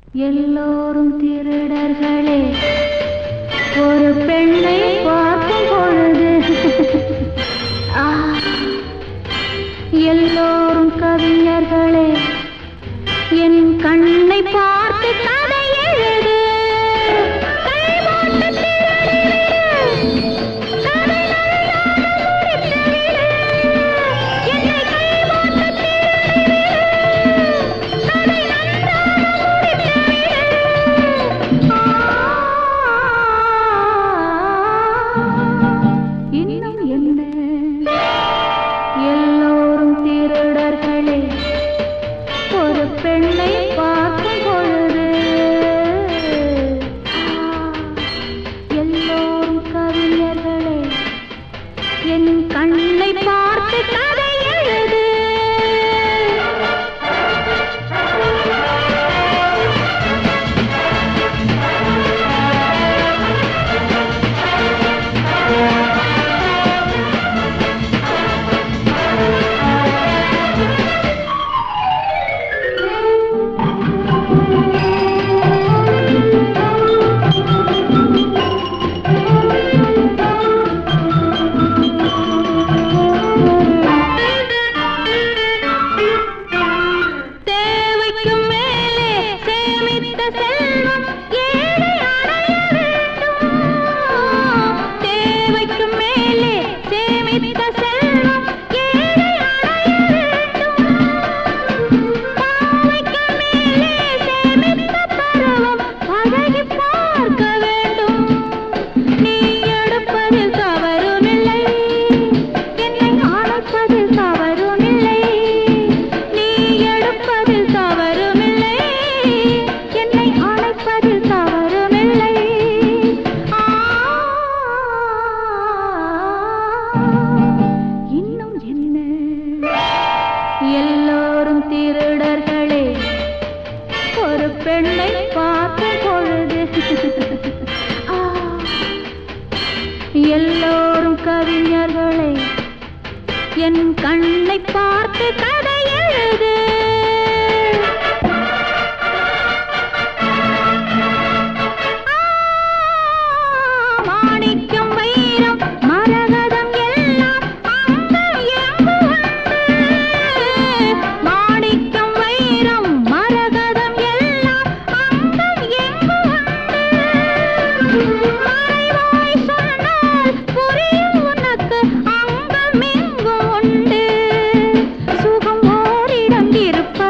எல்லோரும் திருடர்களே, ஒரு பெண்ணை பார்க்கும் பொழுது எல்லோரும் கவிஞர்களே, என் கண்ணை பார்த்து கதை எழுது. எல்லோரும் திருடர்களே, ஒரு பெண்ணை பார்க்கும் பொழுது எல்லோரும் கவிஞர்களே, என் கண்ணை பார்த்து கதை எழுது. எல்லோரும் திருடர்களே, ஒரு பெண்ணை பார்க்கும் பொழுது எல்லோரும் கவிஞர்களே, என் கண்ணை பார்த்து கதை எழுது. மாணிக்கம் வைரம் மரகதம் எல்லாம் அங்கு எங்கு உண்டு. மாணிக்கம் வைரம் மரகதம் எல்லாம் அங்கு எங்கு உண்டு. மறைவாய் சொன்னால் புரியும் உனக்கு அங்கும் இங்கும் உண்டு. சுகம் ஓரிடம் இருப்ப